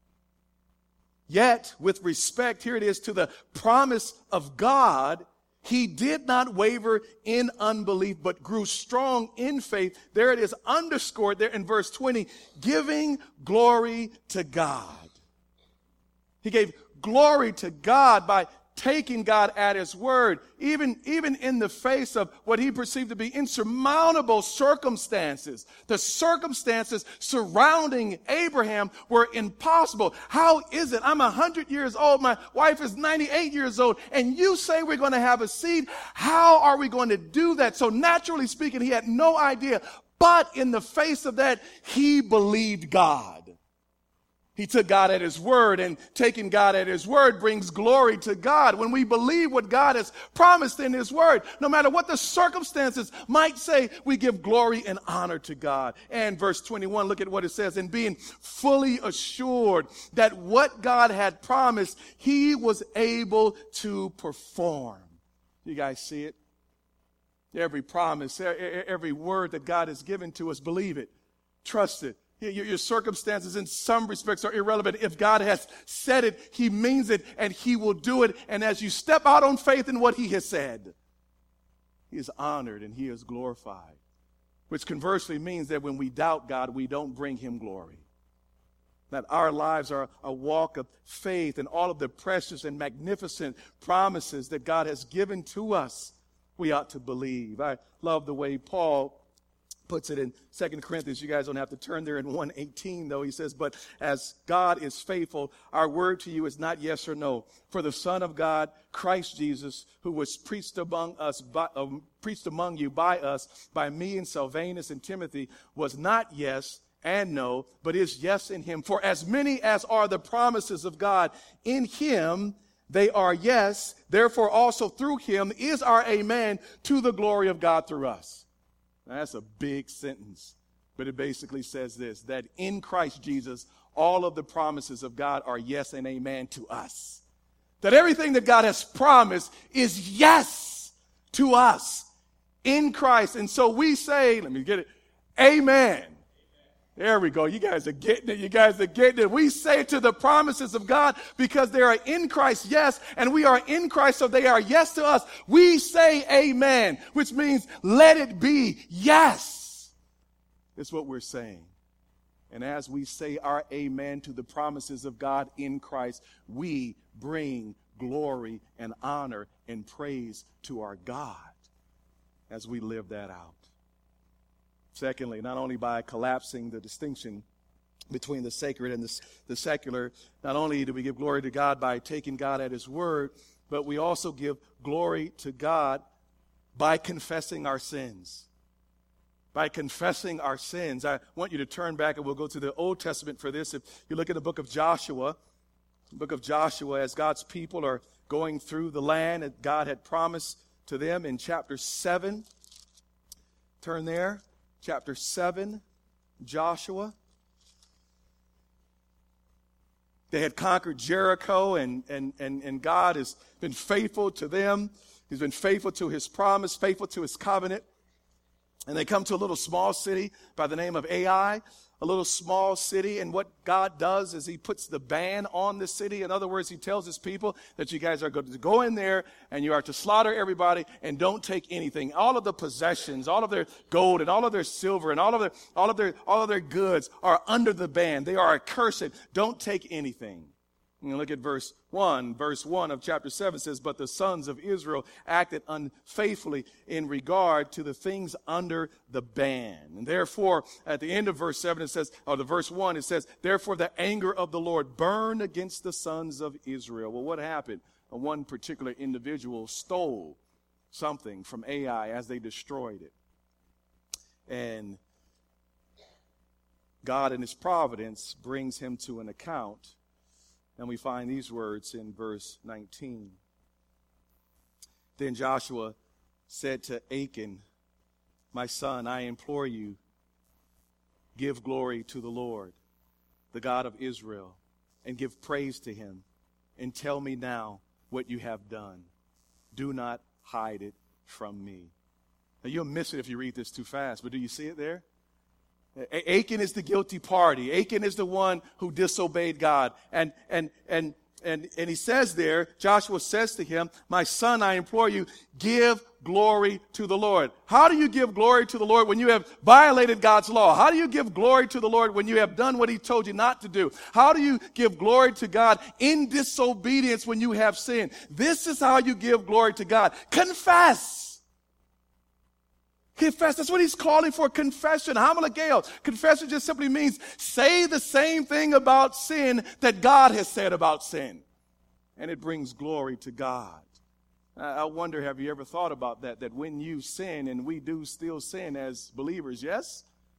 yet with respect, here it is, to the promise of God, he did not waver in unbelief, but grew strong in faith. There it is, underscored there in verse 20, giving glory to God. He gave glory to God by taking God at his word, even in the face of what he perceived to be insurmountable circumstances. The circumstances surrounding Abraham were impossible. How is it? I'm 100 years old. My wife is 98 years old. And you say we're going to have a seed. How are we going to do that? So naturally speaking, he had no idea. But in the face of that, he believed God. He took God at his word, and taking God at his word brings glory to God. When we believe what God has promised in his word, no matter what the circumstances might say, we give glory and honor to God. And verse 21, look at what it says, and being fully assured that what God had promised, he was able to perform. You guys see it? Every promise, every word that God has given to us, believe it, trust it. Your circumstances in some respects are irrelevant. If God has said it, he means it, and he will do it. And as you step out on faith in what he has said, he is honored and he is glorified. Which conversely means that when we doubt God, we don't bring him glory. That our lives are a walk of faith, and all of the precious and magnificent promises that God has given to us, we ought to believe. I love the way Paul puts it in 2 Corinthians. You guys don't have to turn there in 1:18, though. He says, but as God is faithful, our word to you is not yes or no. For the Son of God, Christ Jesus, who was preached among you by us, by me and Silvanus and Timothy, was not yes and no, but is yes in him. For as many as are the promises of God, in him they are yes. Therefore also through him is our amen to the glory of God through us. Now, that's a big sentence, but it basically says this, that in Christ Jesus, all of the promises of God are yes and amen to us. That everything that God has promised is yes to us in Christ. And so we say, let me get it, amen. There we go. You guys are getting it. You guys are getting it. We say to the promises of God because they are in Christ, yes, and we are in Christ, so they are yes to us. We say amen, which means let it be yes. That's what we're saying. And as we say our amen to the promises of God in Christ, we bring glory and honor and praise to our God as we live that out. Secondly, not only by collapsing the distinction between the sacred and the secular, not only do we give glory to God by taking God at his word, but we also give glory to God by confessing our sins. By confessing our sins. I want you to turn back, and we'll go to the Old Testament for this. If you look at the book of Joshua, as God's people are going through the land that God had promised to them in chapter 7. Turn there. Chapter 7, Joshua. They had conquered Jericho, and God has been faithful to them. He's been faithful to his promise, faithful to his covenant. And they come to a little small city by the name of Ai, a little small city. And what God does is he puts the ban on the city. In other words, he tells his people that you guys are going to go in there and you are to slaughter everybody and don't take anything. All of the possessions, all of their gold and all of their silver and all of their goods are under the ban. They are accursed. Don't take anything. And look at verse 1. Verse 1 of chapter 7 says, but the sons of Israel acted unfaithfully in regard to the things under the ban. And therefore, at the end of verse 7, it says, or the verse 1, it says, therefore the anger of the Lord burned against the sons of Israel. Well, what happened? One particular individual stole something from Ai as they destroyed it. And God in his providence brings him to an account. And we find these words in verse 19. Then Joshua said to Achan, my son, I implore you, give glory to the Lord, the God of Israel, and give praise to him, and tell me now what you have done. Do not hide it from me. Now, you'll miss it if you read this too fast, but do you see it there? Achan is the guilty party. Achan is the one who disobeyed God. And he says there, Joshua says to him, my son, I implore you, give glory to the Lord. How do you give glory to the Lord when you have violated God's law? How do you give glory to the Lord when you have done what he told you not to do? How do you give glory to God in disobedience when you have sinned? This is how you give glory to God. Confess. Confess. That's what he's calling for, confession. Homologeo. Confession just simply means say the same thing about sin that God has said about sin. And it brings glory to God. I wonder, have you ever thought about that? That when you sin, and we do still sin as believers, yes?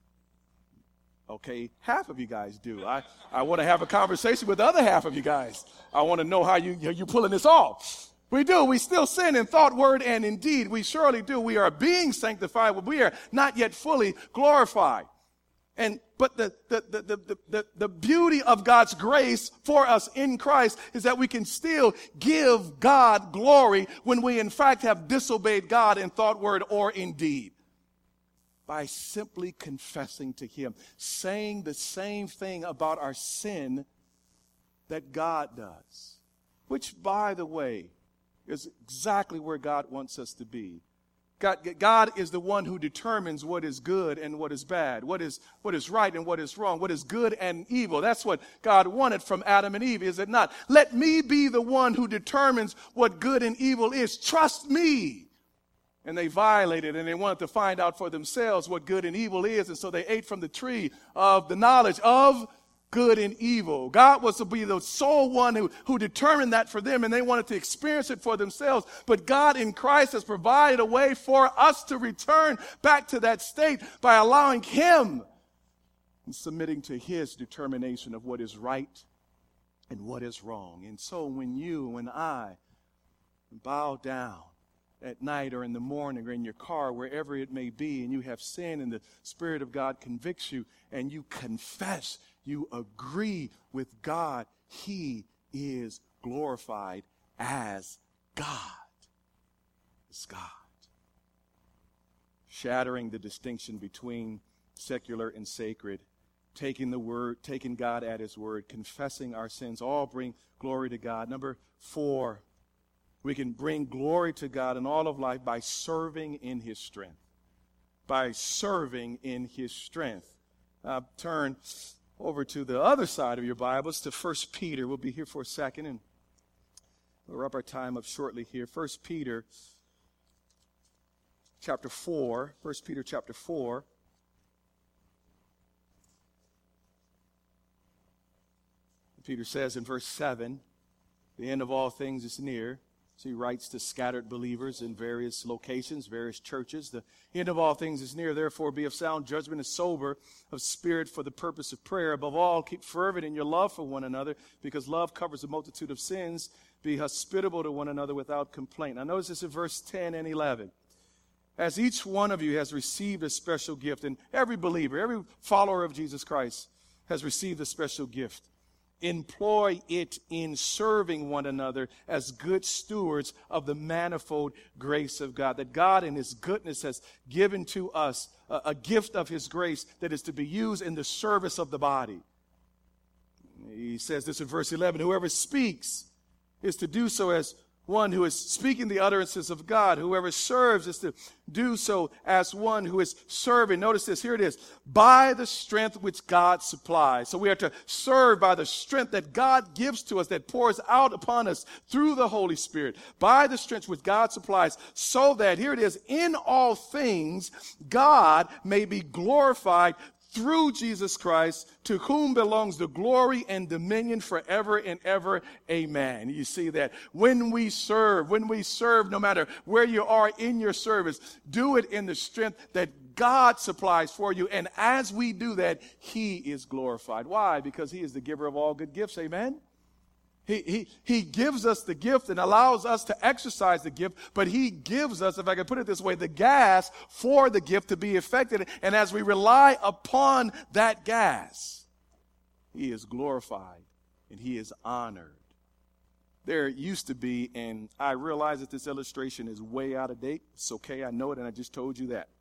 Okay, half of you guys do. I want to have a conversation with the other half of you guys. I want to know how you're pulling this off. We do. We still sin in thought, word, and in deed. We surely do. We are being sanctified, but we are not yet fully glorified. But the beauty of God's grace for us in Christ is that we can still give God glory when we in fact have disobeyed God in thought, word, or in deed. By simply confessing to him, saying the same thing about our sin that God does. Which, by the way, is exactly where God wants us to be. God is the one who determines what is good and what is bad, what is right and what is wrong, what is good and evil. That's what God wanted from Adam and Eve, is it not? Let me be the one who determines what good and evil is. Trust me. And they violated, and they wanted to find out for themselves what good and evil is, and so they ate from the tree of the knowledge of good and evil. God was to be the sole one who determined that for them, and they wanted to experience it for themselves. But God in Christ has provided a way for us to return back to that state by allowing him and submitting to his determination of what is right and what is wrong. And so when you and I bow down at night or in the morning or in your car, wherever it may be, and you have sinned and the Spirit of God convicts you and you confess, you agree with God, he is glorified as God. It's God. Shattering the distinction between secular and sacred, taking God at his word, confessing our sins, all bring glory to God. Number 4, we can bring glory to God in all of life by serving in his strength. By serving in his strength. Turn over to the other side of your Bibles, to 1 Peter. We'll be here for a second, and we'll wrap our time up shortly here. 1 Peter chapter 4. 1 Peter chapter 4. Peter says in verse 7, the end of all things is near. So he writes to scattered believers in various locations, various churches. The end of all things is near. Therefore, be of sound judgment and sober of spirit for the purpose of prayer. Above all, keep fervent in your love for one another, because love covers a multitude of sins. Be hospitable to one another without complaint. Now, notice this in verse 10 and 11. As each one of you has received a special gift, and every believer, every follower of Jesus Christ has received a special gift, employ it in serving one another as good stewards of the manifold grace of God. That God in his goodness has given to us a gift of his grace that is to be used in the service of the body. He says this in verse 11, whoever speaks is to do so as one who is speaking the utterances of God. Whoever serves is to do so as one who is serving. Notice this, here it is. By the strength which God supplies. So we are to serve by the strength that God gives to us, that pours out upon us through the Holy Spirit. By the strength which God supplies, so that, here it is, in all things God may be glorified through Jesus Christ, to whom belongs the glory and dominion forever and ever. Amen. You see that? When we serve, no matter where you are in your service, do it in the strength that God supplies for you. And as we do that, He is glorified. Why? Because He is the giver of all good gifts. Amen. He gives us the gift and allows us to exercise the gift, but He gives us, if I could put it this way, the gas for the gift to be effective. And as we rely upon that gas, He is glorified and He is honored. There used to be, and I realize that this illustration is way out of date. It's okay, I know it, and I just told you that.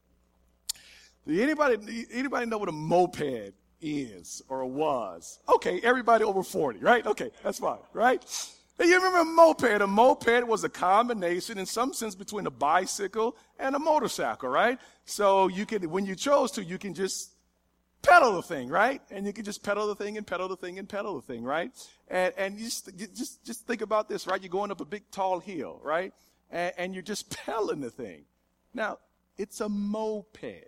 Anybody know what a moped is or was? Okay, everybody over 40, right? Okay, that's fine, right? And you remember a moped? A moped was a combination in some sense between a bicycle and a motorcycle, right? So you can, when you chose to, you can just pedal the thing, right? And you can just pedal the thing and pedal the thing and pedal the thing, right? And you just think about this, right? You're going up a big tall hill, right? And you're just pedaling the thing. Now, it's a moped.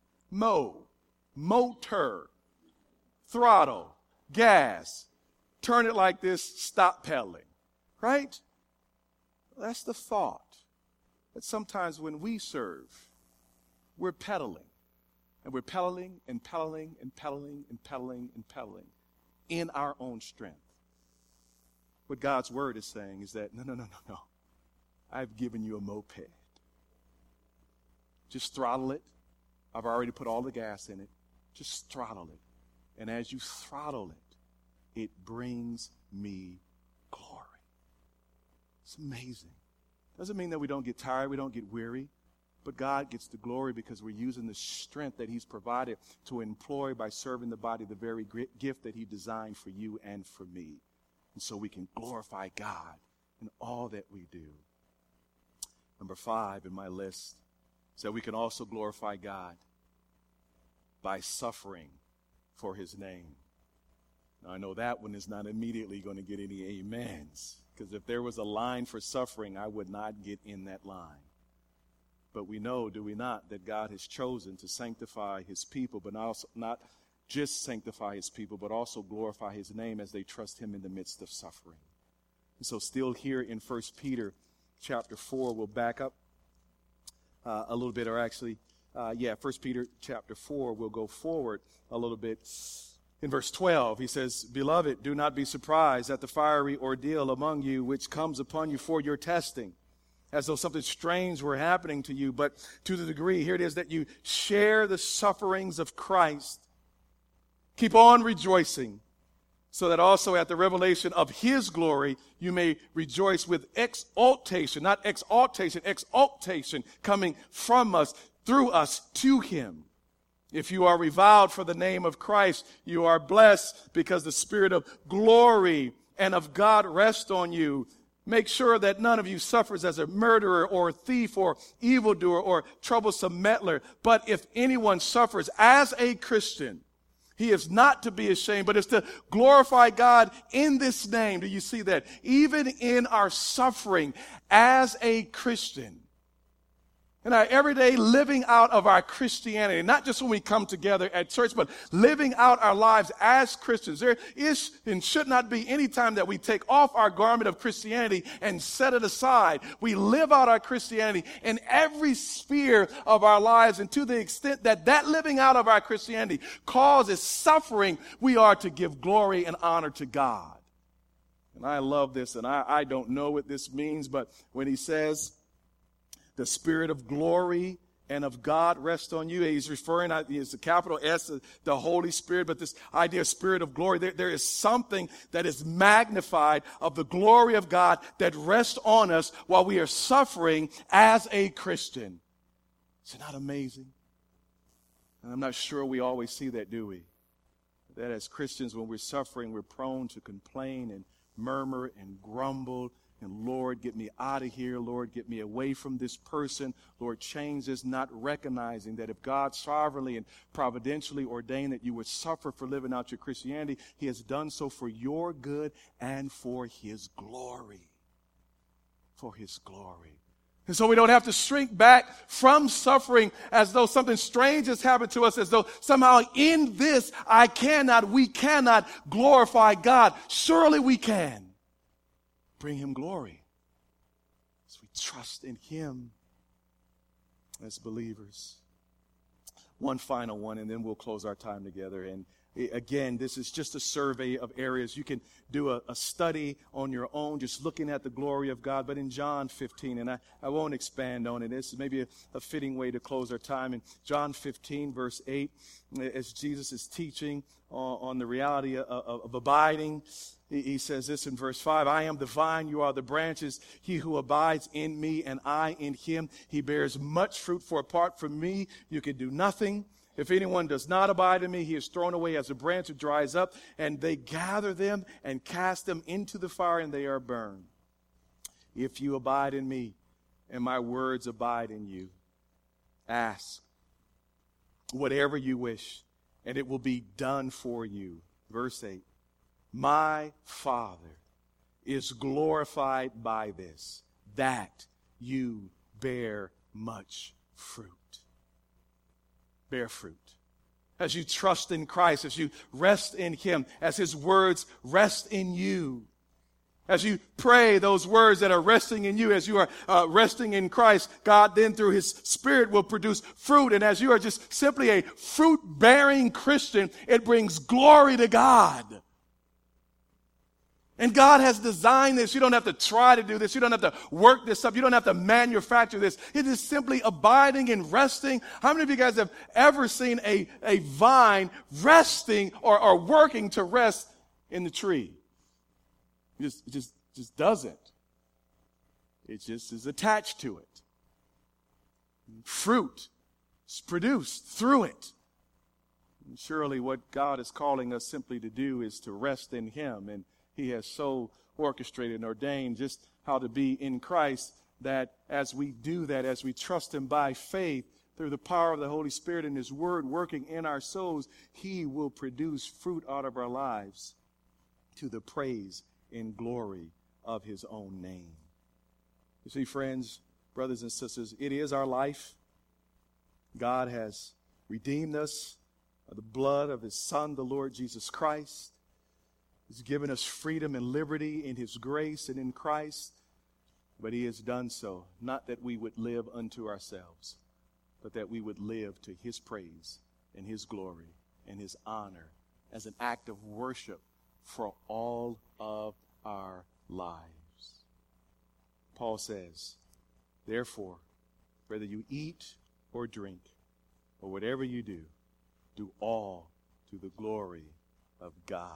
Motor. Throttle, gas, turn it like this, stop pedaling, right? That's the thought that sometimes when we serve, we're pedaling, and we're pedaling and pedaling and pedaling and pedaling and pedaling in our own strength. What God's word is saying is that, no. I've given you a moped. Just throttle it. I've already put all the gas in it. Just throttle it. And as you throttle it, it brings me glory. It's amazing. Doesn't mean that we don't get tired, we don't get weary, but God gets the glory because we're using the strength that He's provided to employ by serving the body, the very gift that He designed for you and for me. And so we can glorify God in all that we do. Number 5 in my list is that we can also glorify God by suffering for His name. Now, I know that one is not immediately going to get any amens, because if there was a line for suffering, I would not get in that line. But we know, do we not, that God has chosen to sanctify His people, but also not just sanctify His people, but also glorify His name as they trust Him in the midst of suffering. And so still here in 1 Peter chapter 4, we'll back up a little bit, or actually, 1 Peter chapter 4, we'll go forward a little bit. In verse 12, he says, Beloved, do not be surprised at the fiery ordeal among you, which comes upon you for your testing, as though something strange were happening to you, but to the degree, here it is, that you share the sufferings of Christ. Keep on rejoicing, so that also at the revelation of His glory, you may rejoice with exaltation, not exaltation, exaltation coming from us, through us to Him. If you are reviled for the name of Christ, you are blessed because the Spirit of glory and of God rests on you. Make sure that none of you suffers as a murderer or a thief or evildoer or troublesome meddler. But if anyone suffers as a Christian, he is not to be ashamed, but is to glorify God in this name. Do you see that? Even in our suffering as a Christian, in our everyday living out of our Christianity, not just when we come together at church, but living out our lives as Christians. There is and should not be any time that we take off our garment of Christianity and set it aside. We live out our Christianity in every sphere of our lives, and to the extent that that living out of our Christianity causes suffering, we are to give glory and honor to God. And I love this, and I don't know what this means, but when he says, the Spirit of glory and of God rests on you. He's referring, it's a capital S, the Holy Spirit, but this idea of Spirit of glory, there is something that is magnified of the glory of God that rests on us while we are suffering as a Christian. Is it not amazing? And I'm not sure we always see that, do we? That as Christians, when we're suffering, we're prone to complain and murmur and grumble And Lord, get me out of here. Lord, get me away from this person. Lord, change this, not recognizing that if God sovereignly and providentially ordained that you would suffer for living out your Christianity, he has done so for your good and for his glory. For his glory. And so we don't have to shrink back from suffering as though something strange has happened to us, as though somehow in this we cannot glorify God. Surely we can. Bring him glory as we trust in him as believers. One final one, and then we'll close our time together. And again, this is just a survey of areas. You can do a study on your own, just looking at the glory of God. But in John 15, and I won't expand on it. This is maybe a fitting way to close our time. In John 15, verse 8, as Jesus is teaching on the reality of abiding, he says this in verse 5, I am the vine, you are the branches. He who abides in me and I in him, he bears much fruit, for apart from me, you can do nothing. If anyone does not abide in me, he is thrown away as a branch that dries up, and they gather them and cast them into the fire, and they are burned. If you abide in me, and my words abide in you, ask whatever you wish, and it will be done for you. Verse 8. My Father is glorified by this, that you bear much fruit. Bear fruit. As you trust in Christ, as you rest in him, as his words rest in you, as you pray those words that are resting in you, as you are resting in Christ, God then through his Spirit will produce fruit. And as you are just simply a fruit-bearing Christian, it brings glory to God. And God has designed this. You don't have to try to do this. You don't have to work this up. You don't have to manufacture this. It is simply abiding and resting. How many of you guys have ever seen a vine resting or working to rest in the tree? It just doesn't. It just is attached to it. Fruit is produced through it. And surely what God is calling us simply to do is to rest in him. And he has so orchestrated and ordained just how to be in Christ that as we do that, as we trust him by faith through the power of the Holy Spirit and his word working in our souls, he will produce fruit out of our lives to the praise and glory of his own name. You see, friends, brothers and sisters, it is our life. God has redeemed us by the blood of his Son, the Lord Jesus Christ. He's given us freedom and liberty in his grace and in Christ. But he has done so, not that we would live unto ourselves, but that we would live to his praise and his glory and his honor as an act of worship for all of our lives. Paul says, therefore, whether you eat or drink or whatever you do, do all to the glory of God.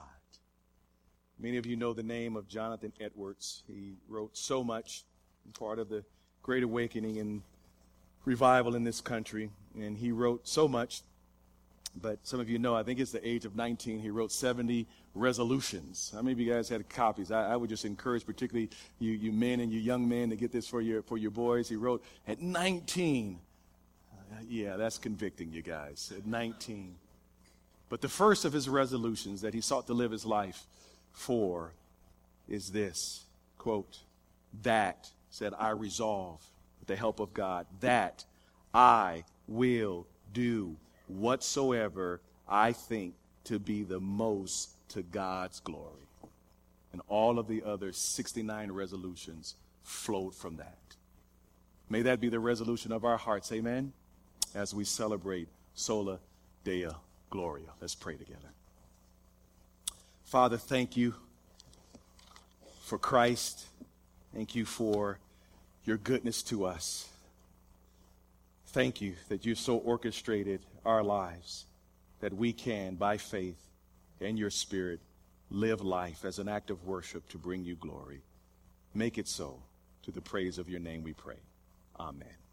Many of you know the name of Jonathan Edwards. He wrote so much, part of the Great Awakening and revival in this country. And he wrote so much, but some of you know, I think it's the age of 19, he wrote 70 resolutions. How many of you guys had copies? I would just encourage particularly you men and you young men to get this for your boys. He wrote at 19. Yeah, that's convicting, you guys, at 19. But the first of his resolutions that he sought to live his life for is this, quote, that, said, I resolve, with the help of God, that I will do whatsoever I think to be the most to God's glory. And all of the other 69 resolutions flowed from that. May that be the resolution of our hearts, amen, as we celebrate Sola Deo Gloria. Let's pray together. Father, thank you for Christ. Thank you for your goodness to us. Thank you that you've so orchestrated our lives that we can, by faith and your Spirit, live life as an act of worship to bring you glory. Make it so. To the praise of your name we pray. Amen.